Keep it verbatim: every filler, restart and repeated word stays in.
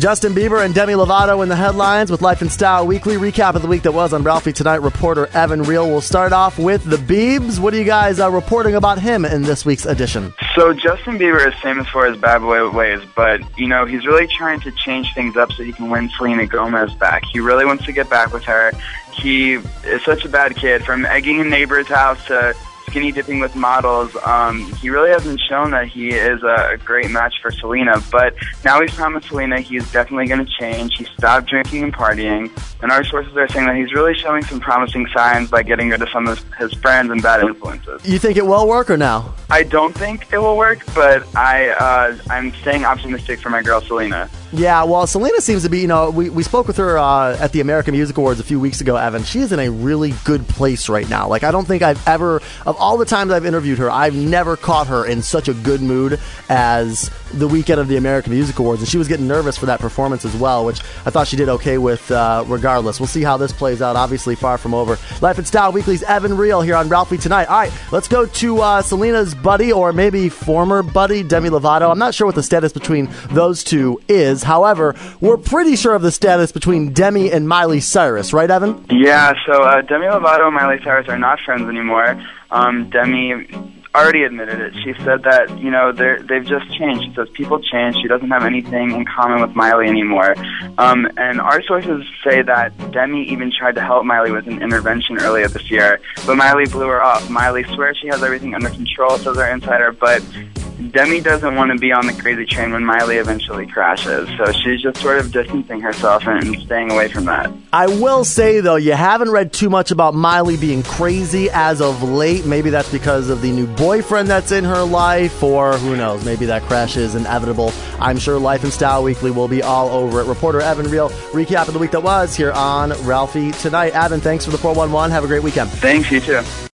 Justin Bieber and Demi Lovato in the headlines with Life and Style Weekly. Recap of the week that was on Ralphie Tonight. Reporter Evan Real will start off with the Biebs. What are you guys uh, reporting about him in this week's edition? So Justin Bieber is famous for his bad boy ways, but, you know, he's really trying to change things up so he can win Selena Gomez back. He really wants to get back with her. He is such a bad kid, from egging a neighbor's house to skinny dipping with models. Um, he really hasn't shown that he is a great match for Selena, but now he's promised Selena he's definitely going to change. He stopped drinking and partying, and our sources are saying that he's really showing some promising signs by getting rid of some of his friends and bad influences. You think it will work or no? I don't think it will work, but I, uh, I'm staying optimistic for my girl Selena. Yeah, well, Selena seems to be, you know, we, we spoke with her uh, at the American Music Awards a few weeks ago, Evan. She is in a really good place right now. Like, I don't think I've ever, of all the times I've interviewed her, I've never caught her in such a good mood as the weekend of the American Music Awards. And she was getting nervous for that performance as well, which I thought she did okay with uh, regardless. We'll see how this plays out. Obviously, far from over. Life and Style Weekly's Evan Real here on Ralphie Tonight. All right, let's go to uh, Selena's buddy, or maybe former buddy, Demi Lovato. I'm not sure what the status between those two is. However, we're pretty sure of the status between Demi and Miley Cyrus, right, Evan? Yeah, so uh, Demi Lovato and Miley Cyrus are not friends anymore. Um, Demi already admitted it. She said that, you know, they're, they've just changed. She says people change. She doesn't have anything in common with Miley anymore. Um, and our sources say that Demi even tried to help Miley with an intervention earlier this year, but Miley blew her off. Miley swears she has everything under control, says our insider, but Demi doesn't want to be on the crazy train when Miley eventually crashes, so she's just sort of distancing herself and staying away from that. I will say, though, you haven't read too much about Miley being crazy as of late. Maybe that's because of the new boyfriend that's in her life, or who knows, maybe that crash is inevitable. I'm sure Life and Style Weekly will be all over it. Reporter Evan Real, recap of the week that was here on Ralphie Tonight. Evan, thanks for the four one one. Have a great weekend. Thanks, you too.